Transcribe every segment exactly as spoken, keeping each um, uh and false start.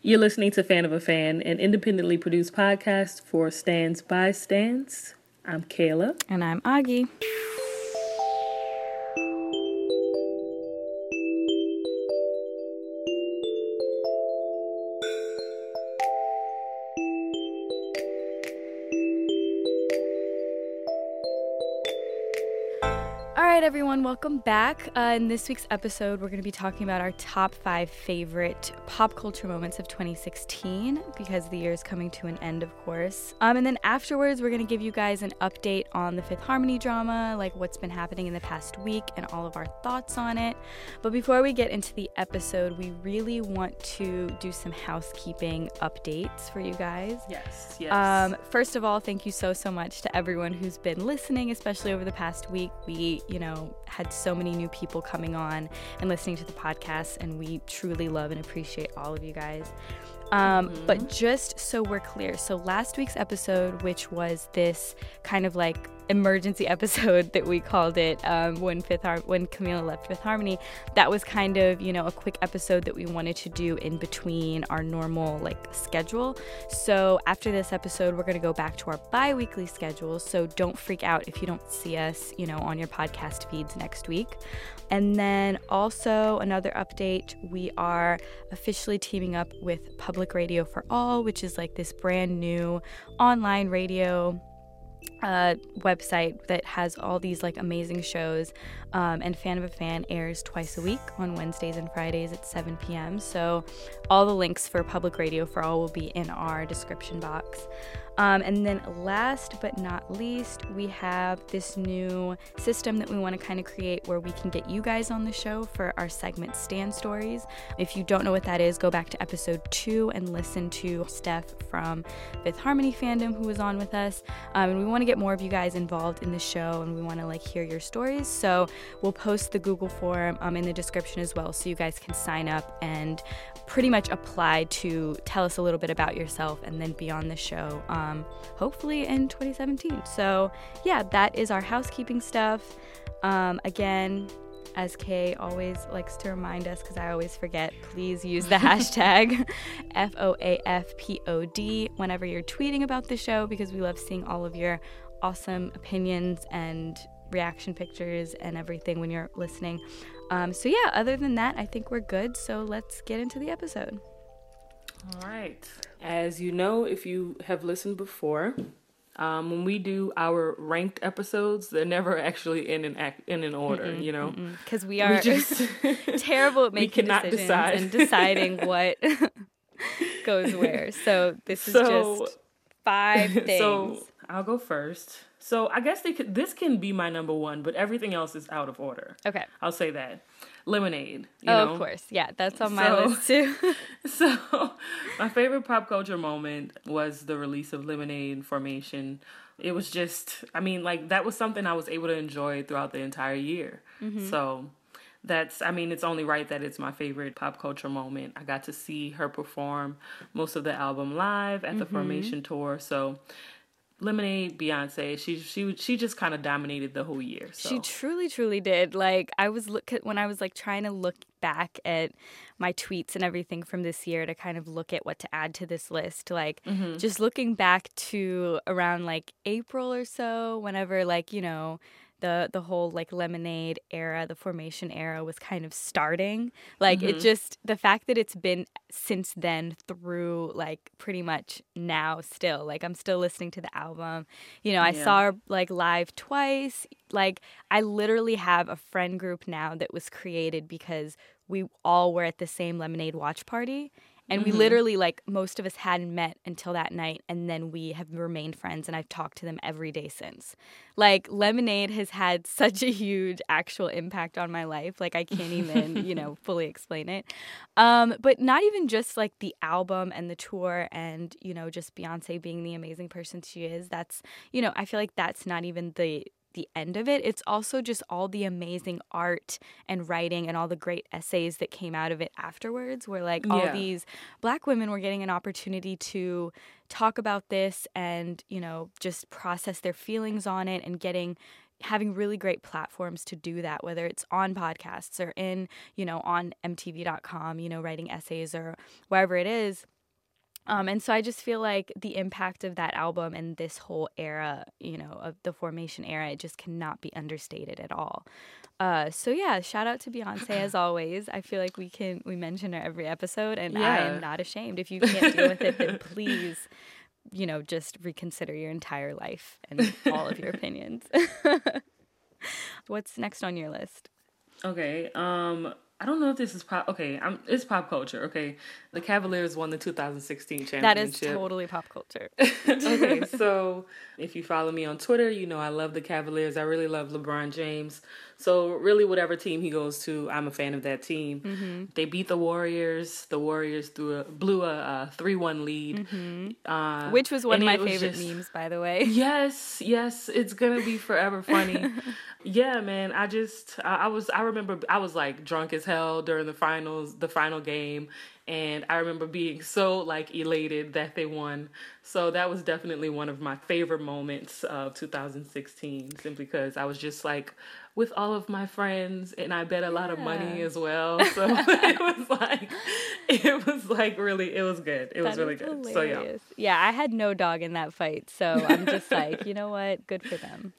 You're listening to Fan of a Fan, an independently produced podcast for Stans by Stans. I'm Kayla. And I'm Augie. All right, everyone, welcome back. Uh, in this week's episode, we're going to be talking about our top five favorite pop culture moments of twenty sixteen, because the year is coming to an end, of course. Um, and then afterwards, we're going to give you guys an update on the Fifth Harmony drama, like what's been happening in the past week and all of our thoughts on it. But before we get into the episode, we really want to do some housekeeping updates for you guys. Yes, yes. Um, first of all, thank you so, so much to everyone who's been listening, especially over the past week. We you know, had so many new people coming on and listening to the podcast, and we truly love and appreciate all of you guys. Um, mm-hmm. But just so we're clear, so last week's episode, which was this kind of like emergency episode that we called it, um, when Fifth Har- when Camila left Fifth Harmony, that was kind of, you know, a quick episode that we wanted to do in between our normal like schedule. So after this episode, we're going to go back to our bi-weekly schedule. So don't freak out if you don't see us, you know, on your podcast feeds next week. And then also another update, we are officially teaming up with Public Radio for All, which is like this brand new online radio uh website that has all these like amazing shows, um, and Fan of a Fan airs twice a week on Wednesdays and Fridays at seven p.m. So all the links for Public Radio for All will be in our description box. Um, and then last but not least, we have this new system that we want to kind of create where we can get you guys on the show for our segment Stan Stories. If you don't know what that is, go back to episode two and listen to Steph from Fifth Harmony Fandom, who was on with us. Um, and we want to get more of you guys involved in the show, and we want to like hear your stories. So we'll post the Google form um, in the description as well, so you guys can sign up and pretty much apply to tell us a little bit about yourself and then be on the show. Um, Um, hopefully in twenty seventeen. So yeah, that is our housekeeping stuff. Um, again, as Kay always likes to remind us, because I always forget, please use the hashtag F O A F P O D whenever you're tweeting about the show, because we love seeing all of your awesome opinions and reaction pictures and everything when you're listening. Um, so yeah, other than that, I think we're good. So let's get into the episode. All right. As you know, if you have listened before, um, when we do our ranked episodes, they're never actually in an act, in an order, mm-mm, you know? Because we are we just, terrible at making decisions decide. and deciding what goes where. So this is so, just five things. So I'll go first. So I guess they could, this can be my number one, but everything else is out of order. Okay. I'll say that. Lemonade. You oh, know? Of course. Yeah, that's on my so, list too. So my favorite pop culture moment was the release of Lemonade Formation. It was just, I mean, like, that was something I was able to enjoy throughout the entire year. Mm-hmm. So that's, I mean, it's only right that it's my favorite pop culture moment. I got to see her perform most of the album live at the mm-hmm. Formation tour. So Lemonade, Beyonce, she she she just kind of dominated the whole year. So. She truly, truly did. Like, I was look at, when I was like trying to look back at my tweets and everything from this year to kind of look at what to add to this list. Like, mm-hmm. just looking back to around like April or so, whenever like, you know, the the whole like Lemonade era, the Formation era was kind of starting. Like mm-hmm. it just, the fact that it's been since then through like pretty much now still, like I'm still listening to the album. You know, I yeah. saw her like live twice. Like I literally have a friend group now that was created because we all were at the same Lemonade watch party. And mm-hmm. we literally, like, most of us hadn't met until that night, and then we have remained friends, and I've talked to them every day since. Like, Lemonade has had such a huge actual impact on my life. Like, I can't even, you know, fully explain it. Um, but not even just, like, the album and the tour and, you know, just Beyonce being the amazing person she is. That's, you know, I feel like that's not even the the end of it. It's also just all the amazing art and writing and all the great essays that came out of it afterwards, where like all yeah. these Black women were getting an opportunity to talk about this and, you know, just process their feelings on it, and getting having really great platforms to do that, whether it's on podcasts or in, you know, on M T V dot com, you know, writing essays or wherever it is. Um, and so I just feel like the impact of that album and this whole era, you know, of the Formation era, it just cannot be understated at all. Uh, so yeah, shout out to Beyonce as always. I feel like we can we mention her every episode, and yeah. I am not ashamed. If you can't deal with it, then please, you know, just reconsider your entire life and all of your opinions. What's next on your list? Okay, um, I don't know if this is pop. Okay, I'm, it's pop culture. Okay, the Cavaliers won the two thousand sixteen championship. That is totally pop culture. Okay, so if you follow me on Twitter, you know I love the Cavaliers. I really love LeBron James. So really, whatever team he goes to, I'm a fan of that team. Mm-hmm. They beat the Warriors. The Warriors threw a, blew a three one lead. Mm-hmm. Uh, Which was one of my favorite just, memes, by the way. Yes, yes. It's going to be forever funny. Yeah, man. I just, I, I was, I remember I was like drunk as hell during the finals, the final game. And I remember being so like elated that they won. So that was definitely one of my favorite moments of two thousand sixteen, simply because I was just like with all of my friends, and I bet a lot yeah. of money as well. So it was like, it was like really, it was good. It that was really good. Hilarious. So yeah. Yeah, I had no dog in that fight. So I'm just like, you know what? Good for them.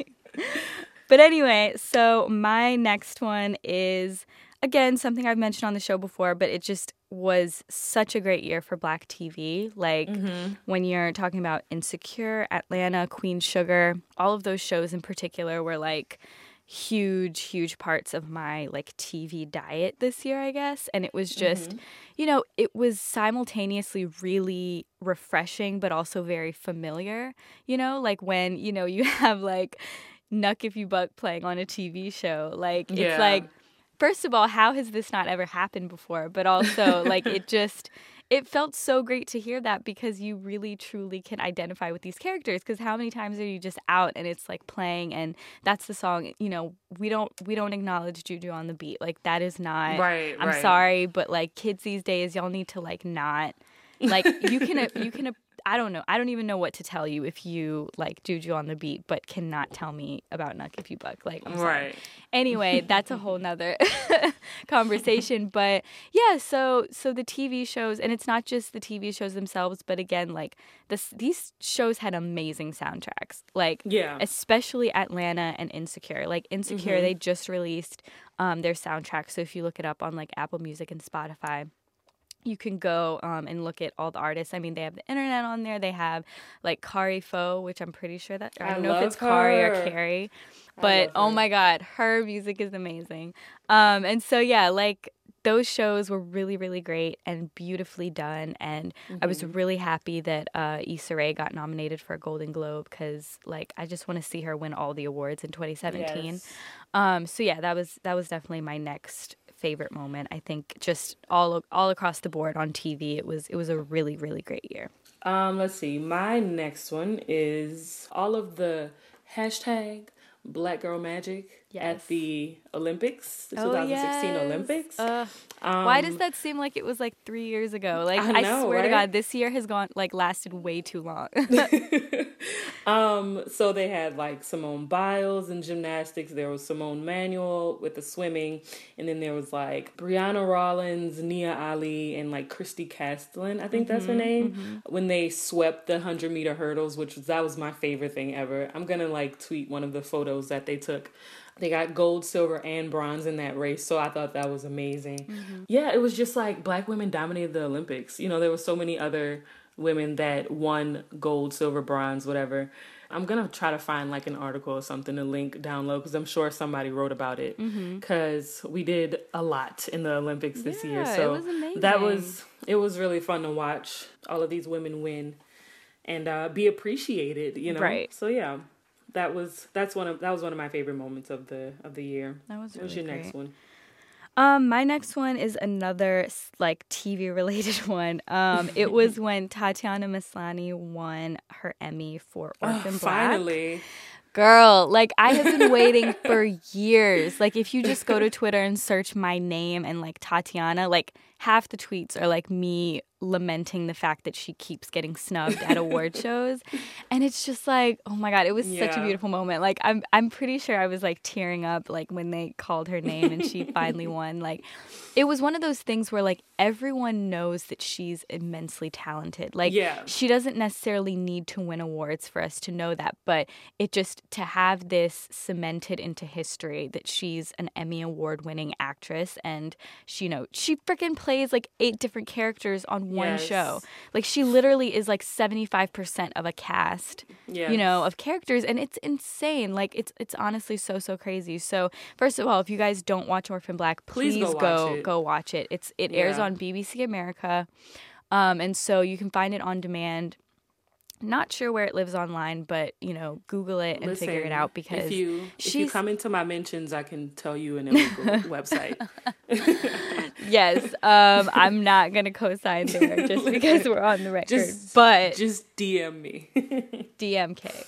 But anyway, so my next one is, again, something I've mentioned on the show before, but it just was such a great year for Black T V. Like, mm-hmm. when you're talking about Insecure, Atlanta, Queen Sugar, all of those shows in particular were, like, huge, huge parts of my, like, T V diet this year, I guess. And it was just, mm-hmm. you know, it was simultaneously really refreshing, but also very familiar. You know, like when, you know, you have, like, Nuck If You Buck playing on a T V show. Like, it's yeah. like, first of all, how has this not ever happened before? But also, like, it just, it felt so great to hear that, because you really, truly can identify with these characters. Because how many times are you just out and it's, like, playing and that's the song, you know, we don't, we don't acknowledge Juju on the beat. Like, that is not, right, I'm right. sorry, but, like, kids these days, y'all need to, like, not, like, you can, you can, I don't know. I don't even know what to tell you if you like Juju on the beat, but cannot tell me about Nuck If You Buck. Like, I'm sorry. Right. Anyway, that's a whole nother conversation. But yeah, so so the T V shows, and it's not just the T V shows themselves, but again, like this, these shows had amazing soundtracks. Like, yeah. especially Atlanta and Insecure. Like Insecure, mm-hmm. they just released um, their soundtrack. So if you look it up on like Apple Music and Spotify, you can go um, and look at all the artists. I mean, they have the internet on there. They have, like, Kari Fo, which I'm pretty sure that... I don't I know if it's her. Kari or Carrie. But, oh, my God, her music is amazing. Um, and so, yeah, like, those shows were really, really great and beautifully done. And mm-hmm. I was really happy that uh, Issa Rae got nominated for a Golden Globe, because, like, I just want to see her win all the awards in twenty seventeen. Yes. Um, so, yeah, that was that was definitely my next favorite moment. I think just all all across the board on T V, it was it was a really, really great year. Um, let's see. My next one is all of the hashtag Black Girl Magic yes. at the Olympics, the oh, twenty sixteen yes. Olympics. Uh, um, why does that seem like it was like three years ago? Like, I, know, I swear right? to God, this year has gone like lasted way too long. um, so they had like Simone Biles in gymnastics. There was Simone Manuel with the swimming, and then there was like Brianna Rollins, Nia Ali, and like Christy Castlin. I think mm-hmm, that's her name. Mm-hmm. When they swept the hundred meter hurdles, which was that was my favorite thing ever. I'm gonna like tweet one of the photos that they took. They got gold, silver, and bronze in that race, so I thought that was amazing. Mm-hmm. Yeah, it was just like Black women dominated the Olympics. You know, there were so many other women that won gold, silver, bronze, whatever. I'm going to try to find like an article or something to link down low, because I'm sure somebody wrote about it, because mm-hmm. we did a lot in the Olympics this yeah, year. So it was amazing. that was, it was really fun to watch all of these women win and uh, be appreciated, you know? Right. So yeah. That was that's one of that was one of my favorite moments of the of the year. That was really What's your great. next one? Um, my next one is another like T V related one. Um, it was when Tatiana Maslany won her Emmy for Orphan oh, Black. Finally. Girl, like I have been waiting for years. Like if you just go to Twitter and search my name and like Tatiana, like half the tweets are like me lamenting the fact that she keeps getting snubbed at award shows. And it's just like, oh my God, it was yeah. such a beautiful moment. Like, I'm I'm pretty sure I was like tearing up like when they called her name and she finally won. Like, it was one of those things where like everyone knows that she's immensely talented. Like, yeah. she doesn't necessarily need to win awards for us to know that, but it just to have this cemented into history that she's an Emmy Award winning actress, and she, you know, she freaking plays like eight different characters on one yes. show. Like, she literally is like seventy-five percent of a cast, yes. you know, of characters, and it's insane. Like, it's it's honestly so so crazy. So first of all, if you guys don't watch Orphan Black, please, please go go watch, go watch it. It's it yeah. airs on B B C America, um, and so you can find it on demand. Not sure where it lives online, but, you know, Google it and Listen, figure it out, because if you if you come into my mentions, I can tell you an illegal website. Yes, um, I'm not gonna co-sign there just because we're on the record. Just, but just D M me. D M K.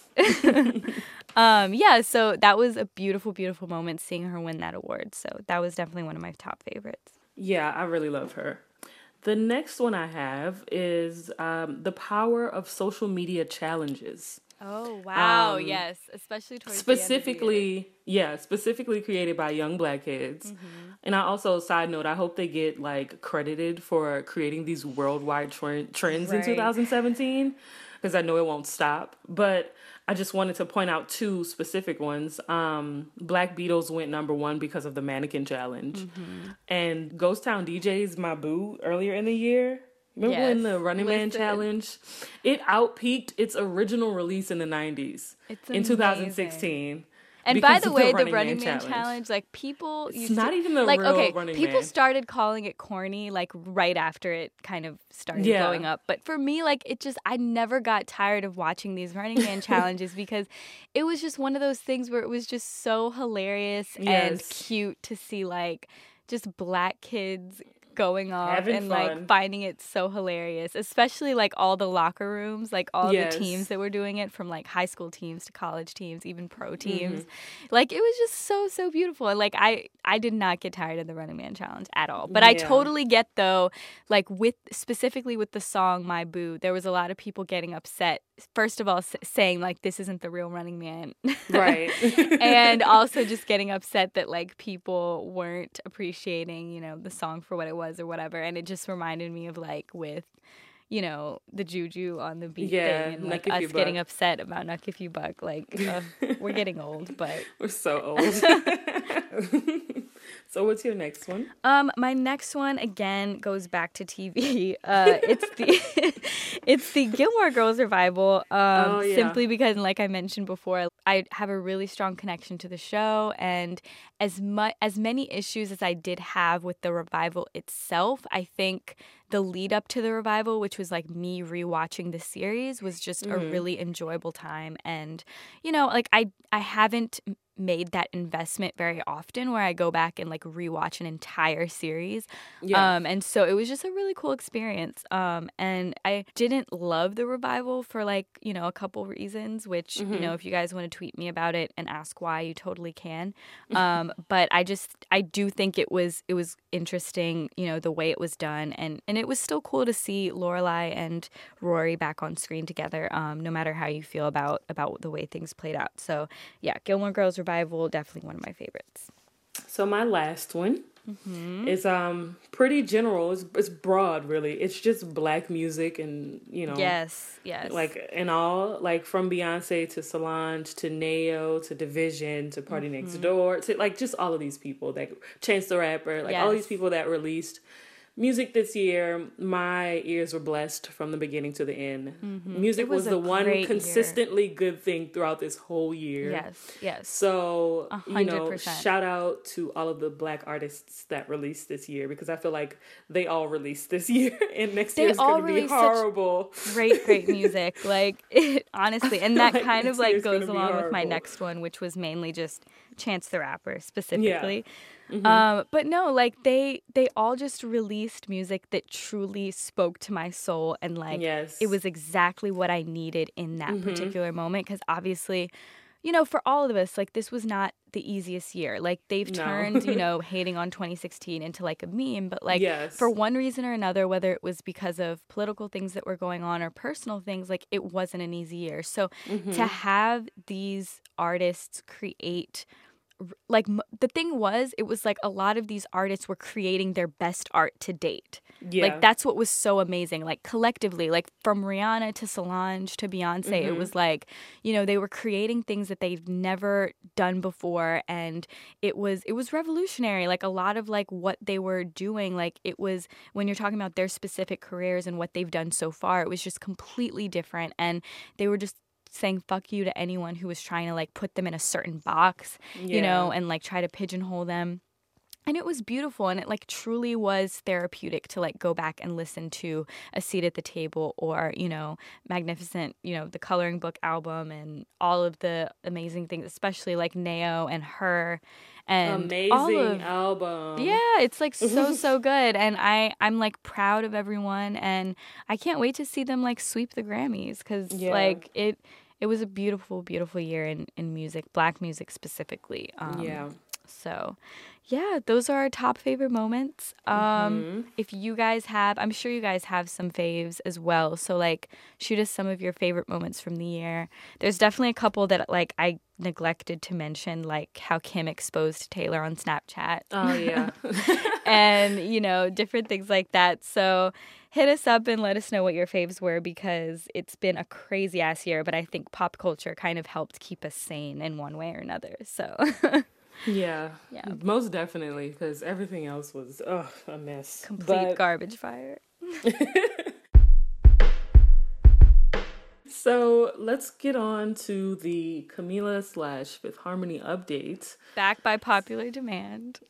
um, yeah, so that was a beautiful, beautiful moment seeing her win that award. So that was definitely one of my top favorites. Yeah, I really love her. The next one I have is um, the power of social media challenges. Oh, wow. Um, yes. Especially towards specifically, the end of the year. yeah, specifically created by young Black kids. Mm-hmm. And I also, side note, I hope they get like credited for creating these worldwide tre- trends right. in two thousand seventeen, because I know it won't stop. But I just wanted to point out two specific ones. Um, Black Beatles went number one because of the Mannequin Challenge. Mm-hmm. And Ghost Town D J's My Boo earlier in the year. Remember yes. when the Running Man Listen. Challenge? It outpeaked its original release in the nineties. It's in two thousand sixteen. And by the way, the Running, Running Man, Man challenge. challenge, like people it's used not to, even the like, real okay, Running people Man. started calling it corny, like right after it kind of started yeah. blowing up. But for me, like it just, I never got tired of watching these Running Man challenges, because it was just one of those things where it was just so hilarious yes. and cute to see like just Black kids going off Having and fun. like finding it so hilarious, especially like all the locker rooms, like all yes. the teams that were doing it, from like high school teams to college teams, even pro teams. Mm-hmm. Like, it was just so so beautiful. And like I I did not get tired of the Running Man challenge at all. But yeah. I totally get though, like with specifically with the song My Boo, there was a lot of people getting upset. First of all, s- saying like this isn't the real Running Man, right? And also just getting upset that like people weren't appreciating, you know, the song for what it was or whatever. And it just reminded me of like with, you know, the Juju on the beat yeah, thing, and like us getting buck. upset about Nuck If You Buck. Like uh, we're getting old, but we're so old. So what's your next one? Um, my next one again goes back to T V. Uh, it's the it's the Gilmore Girls revival. Um, oh, yeah. Simply because, like I mentioned before, I have a really strong connection to the show, and as much as many issues as I did have with the revival itself, I think the lead up to the revival, which was like me rewatching the series, was just mm-hmm. a really enjoyable time. And you know, like I I haven't made that investment very often where I go back and like rewatch an entire series. Yeah. Um, and so it was just a really cool experience. Um, and I didn't love the revival for like, you know, a couple reasons, which, mm-hmm. you know, if you guys want to tweet me about it and ask why, you totally can. Um, but I just, I do think it was, it was interesting, you know, the way it was done. And, and it was still cool to see Lorelai and Rory back on screen together, um, no matter how you feel about, about the way things played out. So yeah, Gilmore Girls Revival, definitely one of my favorites. So my last one mm-hmm. is um pretty general. It's, it's broad, really. It's just Black music, and you know, yes, yes, like and all, like from Beyonce to Solange to Neo to Division to Party mm-hmm. Next Door to like just all of these people, that Chance the Rapper, like yes. all these people that released music this year. My ears were blessed from the beginning to the end. Mm-hmm. Music was, was the one consistently year. good thing throughout this whole year. Yes, yes. So, one hundred percent. You know, shout out to all of the Black artists that released this year, because I feel like they all released this year, and next they year is going to be horrible. Great, great music. Like, it, honestly, and that like kind of like goes along with my next one, which was mainly just Chance the Rapper specifically. Yeah. Mm-hmm. Um, but no, like they they all just released music that truly spoke to my soul, and like yes. it was exactly what I needed in that mm-hmm. particular moment. Because obviously, you know, for all of us, like, this was not the easiest year. Like, they've No. turned, you know, hating on twenty sixteen into, like, a meme. But, like, Yes. for one reason or another, whether it was because of political things that were going on or personal things, like, it wasn't an easy year. So Mm-hmm. to have these artists create... Like, m- the thing was, it was like a lot of these artists were creating their best art to date. Yeah. Like, that's what was so amazing. Like, collectively, like, from Rihanna to Solange to Beyonce, Mm-hmm. it was like, you know, they were creating things that they've never done before. And it was, it was revolutionary. Like, a lot of, like, what they were doing, like, it was, when you're talking about their specific careers and what they've done so far, it was just completely different. And they were just saying fuck you to anyone who was trying to, like, put them in a certain box, Yeah. you know, and, like, try to pigeonhole them. And it was beautiful, and it, like, truly was therapeutic to, like, go back and listen to A Seat at the Table or, you know, Magnificent, you know, the Coloring Book album and all of the amazing things, especially, like, Neo and Her. And Amazing all of, album. yeah, it's, like, so, so good. And I, I'm, like, proud of everyone, and I can't wait to see them, like, sweep the Grammys because, Yeah. like, it it was a beautiful, beautiful year in, in music, Black music specifically. Um, Yeah. So, yeah, those are our top favorite moments. Um, Mm-hmm. If you guys have, I'm sure you guys have some faves as well. So, like, shoot us some of your favorite moments from the year. There's definitely a couple that, like, I neglected to mention, like how Kim exposed Taylor on Snapchat. Oh, yeah. And, you know, different things like that. So hit us up and let us know what your faves were because it's been a crazy ass year, but I think pop culture kind of helped keep us sane in one way or another. So Yeah. Yeah. Most definitely, because everything else was ugh, a mess. complete But- garbage fire. So let's get on to the Camila slash Fifth Harmony updates. Back by popular demand.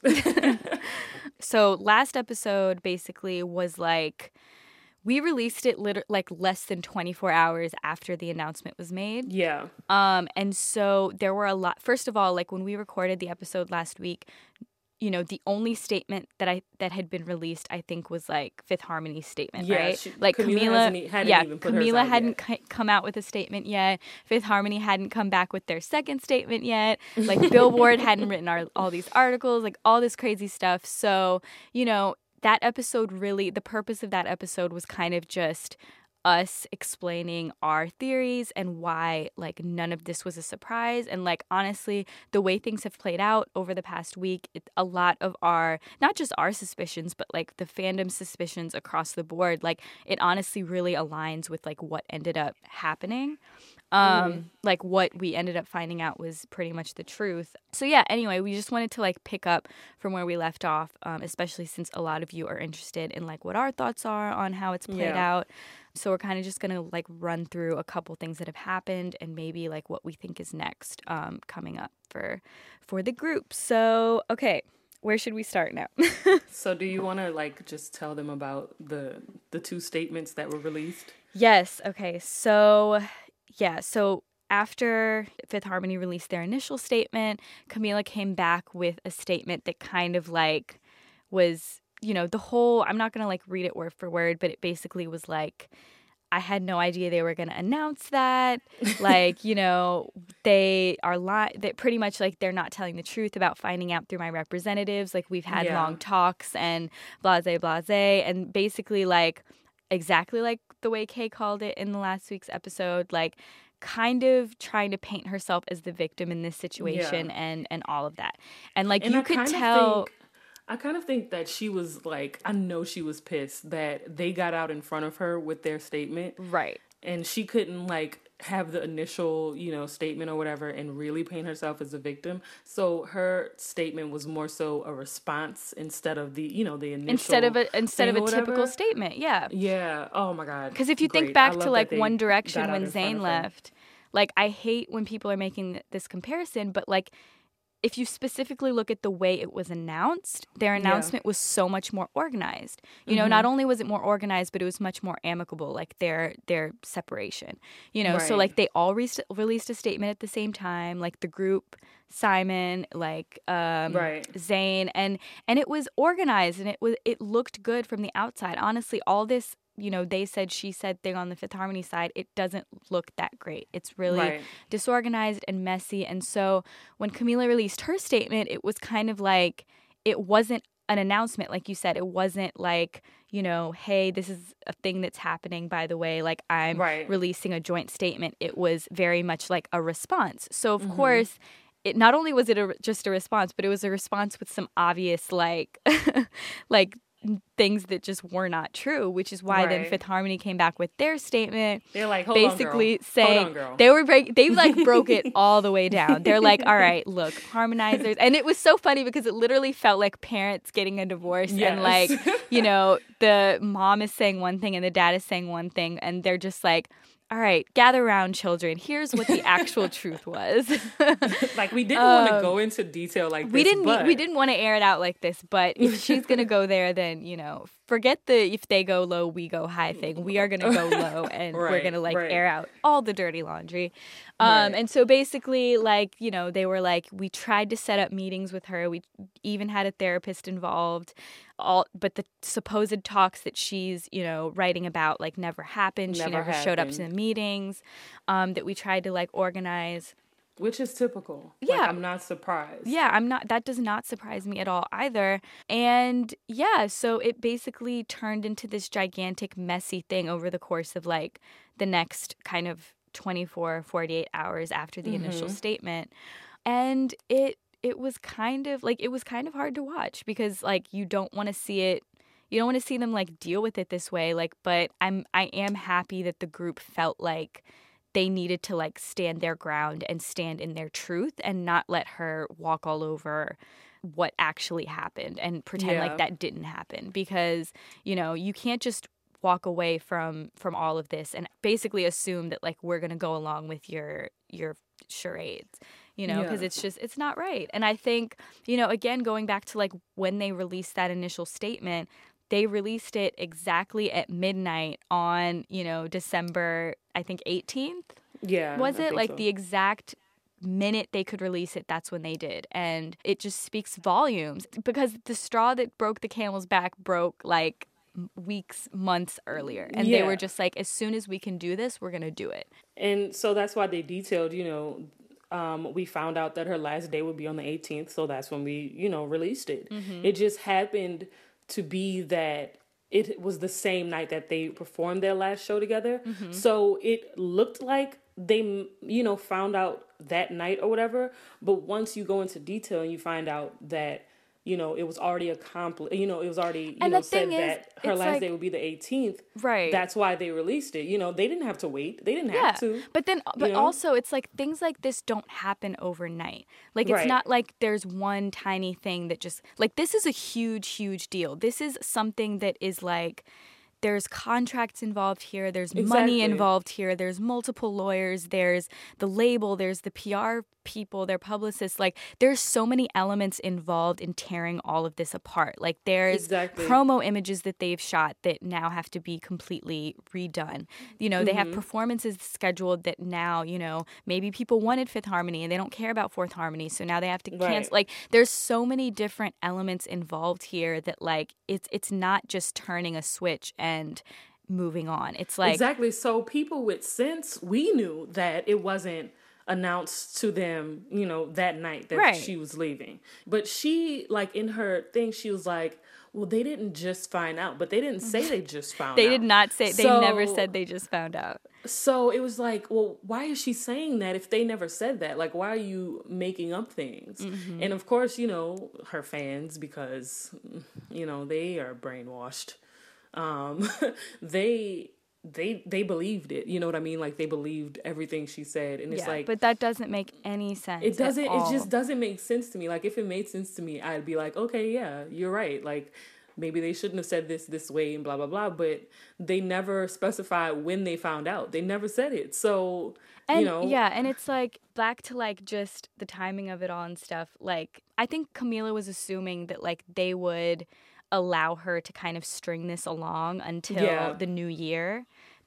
So last episode basically was like, we released it liter- like less than twenty-four hours after the announcement was made. Yeah. Um, and so there were a lot. First of all, like when we recorded the episode last week, you know, the only statement that I that had been released, I think, was like Fifth Harmony's statement, Yeah, right? she- like Camila Camila, hasn't e- hadn't yeah, even put hers Camila out hadn't yet. c- come out with a statement yet. Fifth Harmony hadn't come back with their second statement yet. Like Billboard hadn't written our, all these articles, like all this crazy stuff. So, you know, that episode really, the purpose of that episode was kind of just us explaining our theories and why, like, none of this was a surprise. And, like, honestly, the way things have played out over the past week, it, a lot of our, not just our suspicions, but, like, the fandom suspicions across the board, like, it honestly really aligns with, like, what ended up happening. Um, mm. Like, what we ended up finding out was pretty much the truth. So, yeah, anyway, we just wanted to, like, pick up from where we left off, um, especially since a lot of you are interested in, like, what our thoughts are on how it's played Yeah. out. So we're kind of just going to, like, run through a couple things that have happened and maybe, like, what we think is next um, coming up for for the group. So, okay, where should we start now? So do you want to, like, just tell them about the the two statements that were released? Yes. Okay. So, yeah. So after Fifth Harmony released their initial statement, Camila came back with a statement that kind of, like, was... you know, the whole, I'm not going to, like, read it word for word, but it basically was like, I had no idea they were going to announce that. Like, you know, they are li- that pretty much, like, they're not telling the truth about finding out through my representatives. Like, we've had Yeah. long talks and blase, blase. And basically, like, exactly like the way Kay called it in the last week's episode, like, kind of trying to paint herself as the victim in this situation Yeah. and, and all of that. And, like, And you I could kind of tell... think- I kind of think that she was like, I know she was pissed that they got out in front of her with their statement. Right. And she couldn't, like, have the initial, you know, statement or whatever and really paint herself as a victim. So her statement was more so a response instead of the, you know, the initial Instead of a instead of thing a or typical whatever. statement, yeah. Yeah. Oh my God. Because if you think Great. back I to, love like, that they One Direction got out when in front Zayn of her. left, like, I hate when people are making this comparison, but, like, if you specifically look at the way it was announced, their announcement yeah. was so much more organized. You know, mm-hmm. not only was it more organized, but it was much more amicable, like their their separation. You know, right. So, like, they all re- released a statement at the same time, like the group, Simon, like um, right. Zayn, and and it was organized and it was it looked good from the outside. Honestly, all this you know, they said, she said thing on the Fifth Harmony side, it doesn't look that great. It's really right. disorganized and messy. And so when Camila released her statement, it was kind of like, it wasn't an announcement, like you said. It wasn't like, you know, hey, this is a thing that's happening, by the way, like I'm right. releasing a joint statement. It was very much like a response. So, of mm-hmm. course, it not only was it a, just a response, but it was a response with some obvious, like, like, things that just were not true, which is why right. then Fifth Harmony came back with their statement. They're like, hold basically on, girl. saying hold on, girl. they were break they like broke it all the way down. They're like, all right, look, harmonizers. And it was so funny because it literally felt like parents getting a divorce yes. and like, you know, the mom is saying one thing and the dad is saying one thing, and they're just like, all right, gather around, children. Here's what the actual truth was. Like, we didn't um, want to go into detail like this. We didn't. But... We didn't want to air it out like this. But if she's gonna go there, then you know, forget the if they go low, we go high thing. We are gonna go low, and right, we're gonna like right. air out all the dirty laundry. Um, right. And so basically, like you know, they were like, we tried to set up meetings with her. We even had a therapist involved. All, but the supposed talks that she's, you know, writing about, like, never happened. Never she never happened. showed up to the meetings um, that we tried to, like, organize. Which is typical. Yeah. Like, I'm not surprised. Yeah, I'm not. That does not surprise me at all either. And, yeah, so it basically turned into this gigantic, messy thing over the course of, like, the next kind of twenty-four, forty-eight hours after the mm-hmm. initial statement. And it... It was kind of like it was kind of hard to watch because like you don't want to see it, you don't want to see them like deal with it this way. Like, but I'm I am happy that the group felt like they needed to like stand their ground and stand in their truth and not let her walk all over what actually happened and pretend yeah. like that didn't happen, because you know you can't just walk away from from all of this and basically assume that like we're gonna go along with your your charades. You know, because yeah. it's just, it's not right. And I think, you know, again, going back to like when they released that initial statement, they released it exactly at midnight on, you know, December, I think, eighteenth. Yeah. Was I it? Like so. the exact minute they could release it, that's when they did. And it just speaks volumes because the straw that broke the camel's back broke like weeks, months earlier. And yeah. they were just like, as soon as we can do this, we're going to do it. And so that's why they detailed, you know, Um, we found out that her last day would be on the eighteenth, so that's when we, you know, released it. Mm-hmm. It just happened to be that it was the same night that they performed their last show together. Mm-hmm. So it looked like they, you know, found out that night or whatever. But once you go into detail and you find out that, you know, it was already accomplished, you know, it was already, you and know, is, said that her last like, day would be the eighteenth. Right. That's why they released it. You know, they didn't have to wait. They didn't yeah. have to. But then, but you know? also it's like things like this don't happen overnight. Like, it's right. not like there's one tiny thing that just, like, this is a huge, huge deal. This is something that is like, there's contracts involved here. There's exactly. money involved here. There's multiple lawyers. There's the label. There's the P R people, their publicists. Like, there's so many elements involved in tearing all of this apart. Like, there's exactly. promo images that they've shot that now have to be completely redone. You know, mm-hmm. they have performances scheduled that now, you know, maybe people wanted Fifth Harmony and they don't care about Fourth Harmony, so now they have to cancel. Right. Like, there's so many different elements involved here that, like, it's it's not just turning a switch and moving on. It's like... Exactly. So people with sense, we knew that it wasn't announced to them, you know, that night that right. she was leaving. But she, like, in her thing, she was like, well, they didn't just find out, but they didn't say they just found they out. They did not say, they so, never said they just found out. So it was like, well, why is she saying that if they never said that? Like, why are you making up things? Mm-hmm. And of course, you know, her fans, because, you know, they are brainwashed. Um, they... They they believed it, you know what I mean? Like, they believed everything she said, and it's yeah, like, but that doesn't make any sense. It doesn't. At all. It just doesn't make sense to me. Like, if it made sense to me, I'd be like, okay, yeah, you're right. Like, maybe they shouldn't have said this this way and blah blah blah. But they never specified when they found out. They never said it. So and, you know, yeah, and it's like back to like just the timing of it all and stuff. Like, I think Camila was assuming that like they would allow her to kind of string this along until yeah. the new year,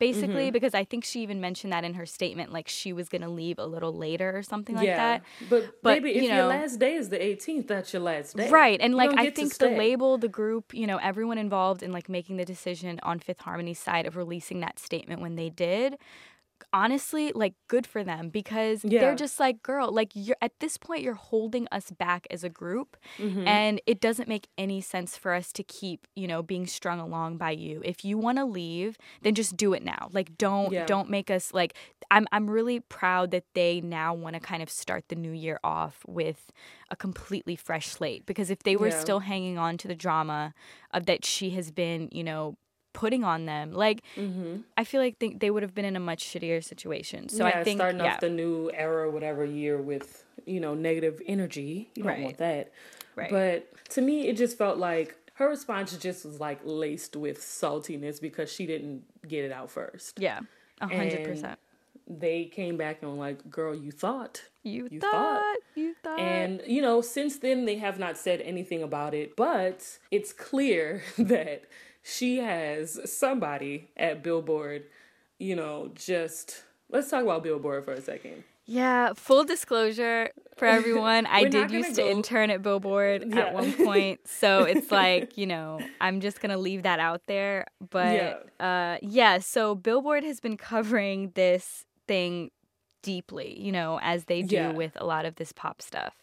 basically, Mm-hmm. because I think she even mentioned that in her statement, like she was going to leave a little later or something like yeah. that. But, But, baby, if you know, your last day is the eighteenth, that's your last day. right. And You like don't I get to think the stay. label, the group, you know, everyone involved in like making the decision on Fifth Harmony's side of releasing that statement when they did, honestly, like, good for them, because Yeah. they're just like, girl, like, you're at this point you're holding us back as a group, Mm-hmm. and it doesn't make any sense for us to keep, you know, being strung along by you. If you want to leave, then just do it now. Like, don't Yeah. don't make us like. I'm I'm really proud that they now want to kind of start the new year off with a completely fresh slate, because if they were Yeah. still hanging on to the drama of that she has been, you know, putting on them, like, Mm-hmm. I feel like they, they would have been in a much shittier situation. So yeah, I think, starting yeah, off the new era, whatever year, with, you know, negative energy. You don't Right. want that. Right. But to me, it just felt like her response just was like laced with saltiness because she didn't get it out first. yeah, a hundred And percent. They came back and were like, girl, you thought. You, you thought, thought. you thought, And, you know, since then, they have not said anything about it. But it's clear that she has somebody at Billboard, you know, just... Let's talk about Billboard for a second. yeah. Full disclosure for everyone, I We're not did gonna used to go- intern at Billboard Yeah. at one point, so it's like, you know, I'm just gonna leave that out there. But Yeah. uh, yeah, so Billboard has been covering this thing deeply, you know, as they do Yeah. with a lot of this pop stuff.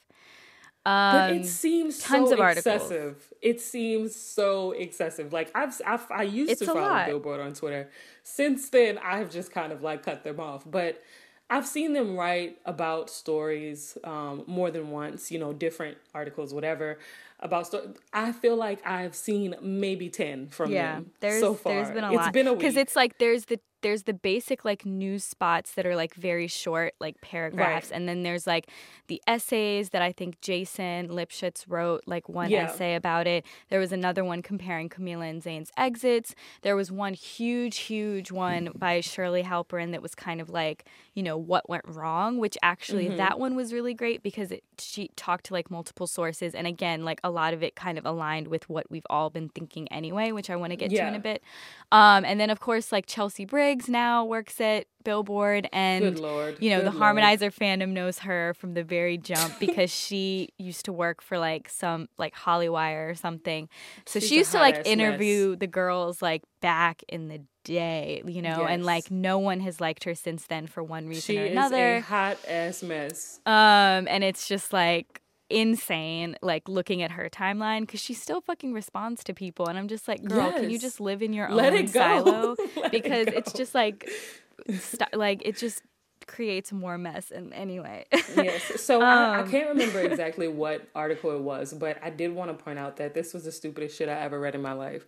But Um, it seems tons so of articles. excessive. It seems so excessive. Like I've, I've I used It's to a follow lot. Billboard on Twitter. Since then, I've just kind of like cut them off. But I've seen them write about stories um, more than once. You know, different articles, whatever. About sto- I feel like I've seen maybe ten from yeah, them there's so far. there's been a It's lot. been a week. Because it's like there's the there's the basic like news spots that are like very short, like paragraphs, Right. and then there's like the essays that I think Jason Lipschitz wrote, like one Yeah. essay about it. There was another one comparing Camila and Zayn's exits. There was one huge, huge one by Shirley Halperin that was kind of like, you know, what went wrong, which actually Mm-hmm. that one was really great because it, she talked to like multiple sources, and again, like a lot of it kind of aligned with what we've all been thinking anyway, which I want to get to in Yeah. a bit. Um, and then of course, like Chelsea Briggs now works at Billboard, and Good Lord. you know, Good the Lord. Harmonizer fandom knows her from the very jump because she used to work for like some like Hollywire or something. So She's she a used to like hot-ass interview the girls like back in the day, you know, and Yes. like no one has liked her since then for one reason She or is another. a hot ass mess. Um, and it's just like insane, like looking at her timeline, because she still fucking responds to people, and I'm just like, girl, can you Yes. just live in your Let own it go. silo? Let it Because go. it's just like, st- like it just creates more mess. And anyway, Yes. So I, I Um. can't remember exactly what article it was, but I did want to point out that this was the stupidest shit I ever read in my life.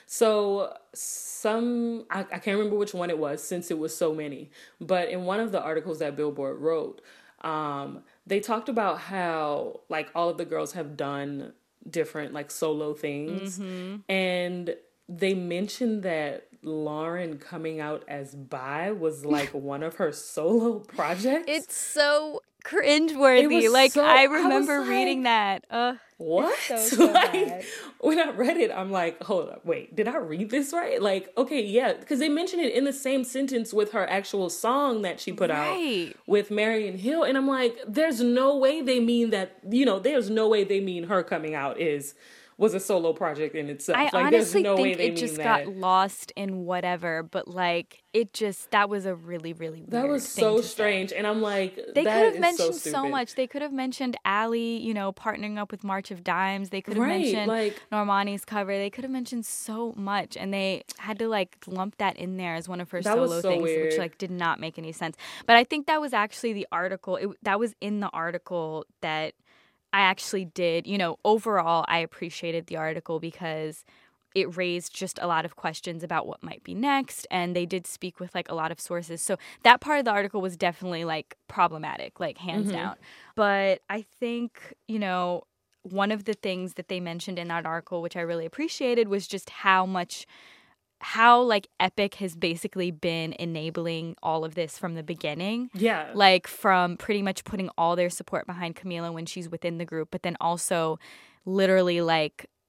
So some, I, I can't remember which one it was since it was so many, but in one of the articles that Billboard wrote, um, they talked about how like all of the girls have done different like solo things, and they mentioned that Lauren coming out as bi was like one of her solo projects. it's so cringeworthy. It was Like so- I I was remember like- reading that. Uh, What? so, so like, bad. when I read it, I'm like, hold up, wait, did I read this right? Like, okay, yeah, because they mention it in the same sentence with her actual song that she put Right. out with Marion Hill, and I'm like, there's no way they mean that. You know, there's no way they mean her coming out is was a solo project in itself. I like, honestly there's no way think they it just mean got that. lost in whatever, but like it just that was a really really weird That was thing so to say. strange, and I'm like, They that could have is mentioned so, so, stupid. much. They could have mentioned Allie, you know, partnering up with March of Dimes. They could have Right, mentioned like- Normani's cover. They could have mentioned so much, and they had to like lump that in there as one of her That was solo so things, weird. which like did not make any sense. But I think that was actually the article. It, that was in the article that I actually did. You know, overall, I appreciated the article because it raised just a lot of questions about what might be next, and they did speak with like a lot of sources. So that part of the article was definitely like problematic, like hands Mm-hmm. down. But I think, you know, one of the things that they mentioned in that article, which I really appreciated, was just how much how like Epic has basically been enabling all of this from the beginning. Yeah, Like from pretty much putting all their support behind Camila when she's within the group, but then also literally like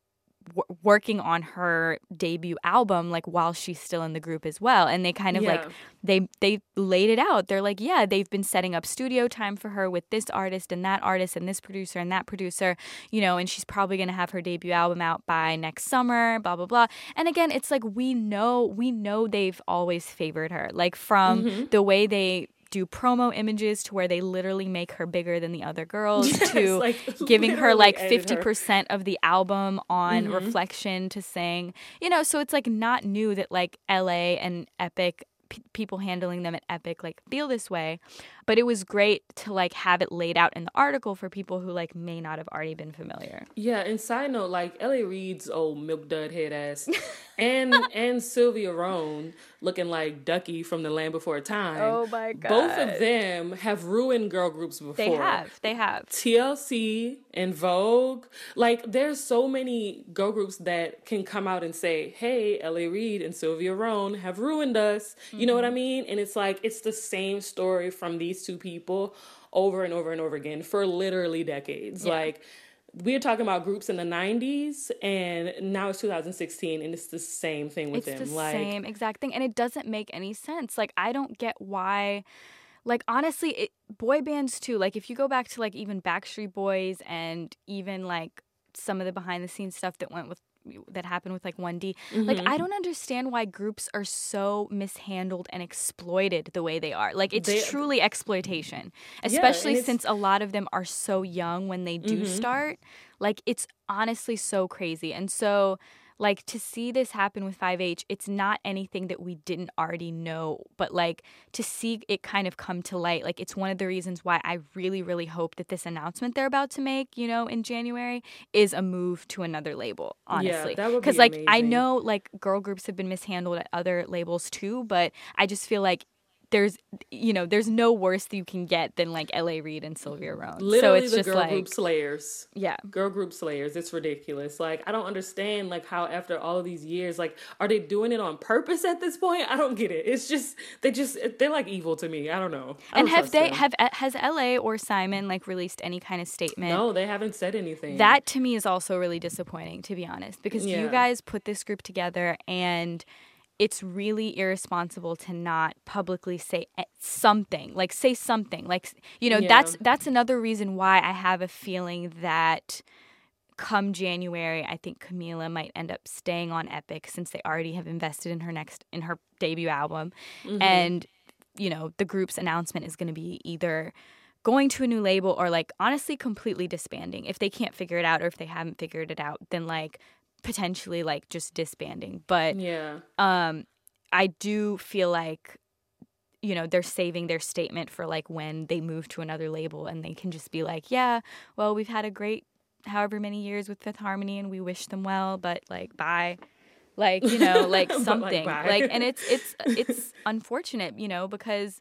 w- working on her debut album like while she's still in the group as well. And they kind of Yeah. like they they laid it out. They're like, yeah, they've been setting up studio time for her with this artist and that artist and this producer and that producer, you know, and she's probably going to have her debut album out by next summer, blah blah blah. And again, it's like we know we know they've always favored her, like from mm-hmm. the way they do promo images to where they literally make her bigger than the other girls, yes, to like, giving her like fifty percent her. Of the album on mm-hmm. Reflection to sing, you know, so it's like not new that like L A and Epic, p- people handling them at Epic like feel this way. But it was great to like have it laid out in the article for people who like may not have already been familiar. Yeah, and side note, like L A Reid's old milk dud head ass and and Sylvia Rhone looking like Ducky from The Land Before Time. Oh my god. Both of them have ruined girl groups before. They have. They have. T L C and Vogue. Like there's so many girl groups that can come out and say, "Hey, L A Reid and Sylvia Rhone have ruined us." Mm-hmm. You know what I mean? And it's like it's the same story from these two people over and over and over again for literally decades. Yeah. Like we're talking about groups in the nineties and now it's two thousand sixteen and it's the same thing with it's them. It's the like, same exact thing. And it doesn't make any sense. Like I don't get why, like honestly, it, boy bands too, like if you go back to like even Backstreet Boys and even like some of the behind the scenes stuff that went with that happened with like one D. Mm-hmm. Like I don't understand why groups are so mishandled and exploited the way they are. Like it's they, truly exploitation, especially yeah, since a lot of them are so young when they do mm-hmm. start. Like it's honestly so crazy. And so like to see this happen with five H, it's not anything that we didn't already know, but like to see it kind of come to light, like it's one of the reasons why I really, really hope that this announcement they're about to make, you know, in January is a move to another label, honestly. Yeah, that would be Because like amazing. I know like girl groups have been mishandled at other labels too, but I just feel like there's, you know, there's no worse that you can get than like L A Reid and Sylvia Rhone. Literally so it's the just girl like, group slayers. Yeah. Girl group slayers. It's ridiculous. Like, I don't understand like how after all of these years, like, are they doing it on purpose at this point? I don't get it. It's just, they just, they're like evil to me. I don't know. I and don't have they, them. have has L A or Simon like released any kind of statement? No, they haven't said anything. That to me is also really disappointing, to be honest, because yeah. you guys put this group together and it's really irresponsible to not publicly say something, like say something, like, you know, yeah. that's that's another reason why I have a feeling that come January, I think Camila might end up staying on Epic since they already have invested in her next, in her debut album. Mm-hmm. And, you know, the group's announcement is going to be either going to a new label or like honestly completely disbanding. If they can't figure it out or if they haven't figured it out, then like potentially like just disbanding. But yeah um I do feel like, you know, they're saving their statement for like when they move to another label and they can just be like, yeah, well, we've had a great however many years with Fifth Harmony and we wish them well, but like bye, like, you know, like something like, like and it's it's it's unfortunate, you know, because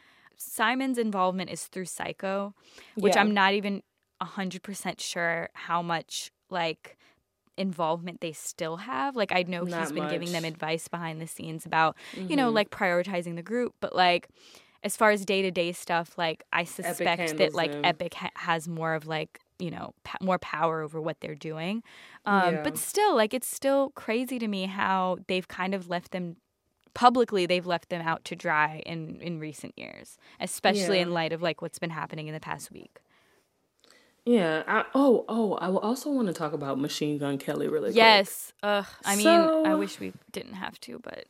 Simon's involvement is through Psycho, which yeah. I'm not even a hundred percent sure how much like involvement they still have. Like I know Not he's been much. giving them advice behind the scenes about, mm-hmm. you know, like prioritizing the group, but like as far as day-to-day stuff, like I suspect that like them. Epic ha- has more of like, you know, p- more power over what they're doing. Um, yeah. But still, like it's still crazy to me how they've kind of left them publicly, they've left them out to dry in, in recent years, especially yeah. in light of like what's been happening in the past week. Yeah. I, oh, oh, I will also want to talk about Machine Gun Kelly really quick. Yes. Ugh. I mean, so, I wish we didn't have to, but.